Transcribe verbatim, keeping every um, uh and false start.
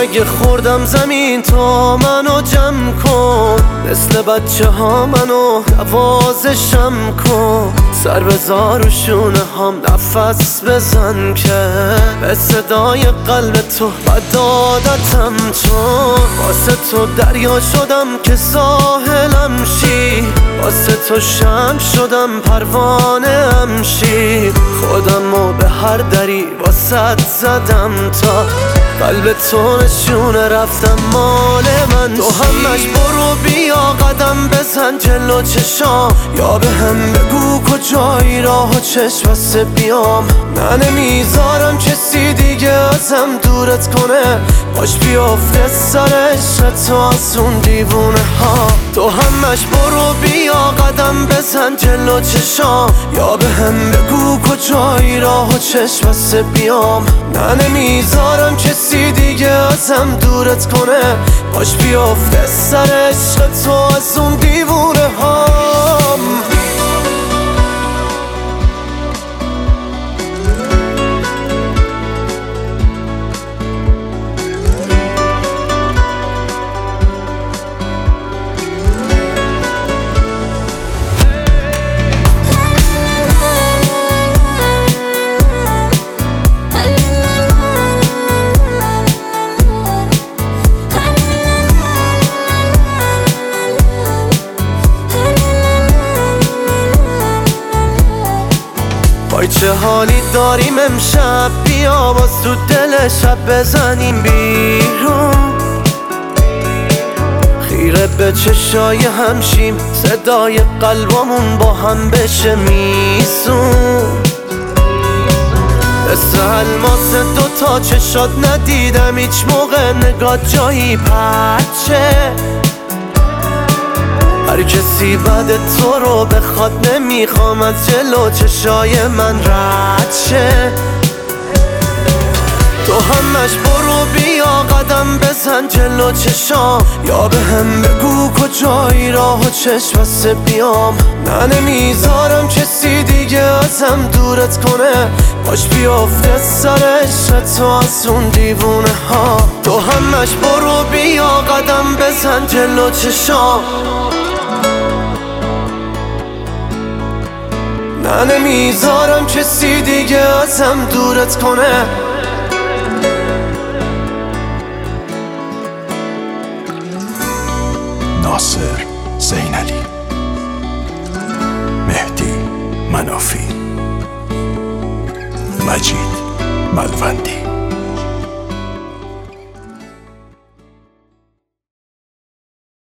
اگه خوردم زمین تو منو جمع کن، مثل بچه ها منو نوازشم کن. سر بذار و شونه هم نفس بزن که به صدای قلب تو بد عادتم، چون واسه تو دریا شدم که ساحلم شی، واسه تو شمع شدم پروانه ام شی. خودمو به هر دری واسط زدم تا قلب تو نشونه رفتم مال من. تو همش برو بیا قدم بزن جلو چشام، یا به هم بگو کجایی راه و چشم بسته بیام. نه نمیذارم کسی دیگه ازم دورت کنه، باش بیافته سر عشق تو از اون دیوونه ها. تو همش برو بیا قدم بزن جلو چشام، یا به هم بگو کجایی راه و چشم بسته بیام. نه نمیذارم کسی دیگه ازم دورت کنه، باش بیافته سر عشق تو از اون دیوونه هام. وای چه حالی داریم امشب، بیا باز تو دل شب بزنیم بیرون. خیره به چشای همشیم، صدای قلبمون با هم بشه میسون. مثل الماس دوتا چشات ندیدم هیچ موقع نگاه جایی پرچه. هر کسی بعد تو رو بخواد نمیخوام از جلو چشای من رد شه. تو همش برو بیا قدم بزن جلو چشام، یا به هم بگو کجایی راه و چشم بسته بیام. نه نمیذارم کسی دیگه ازم دورت کنه، باش بیافته سر عشق تو از اون دیوونه ها. تو همش برو بیا قدم بزن جلو چشام، نه نمیذارم کسی دیگه ازم دورت کنه. ناصر زینالی، مهدی منافی، مجید ملوندی.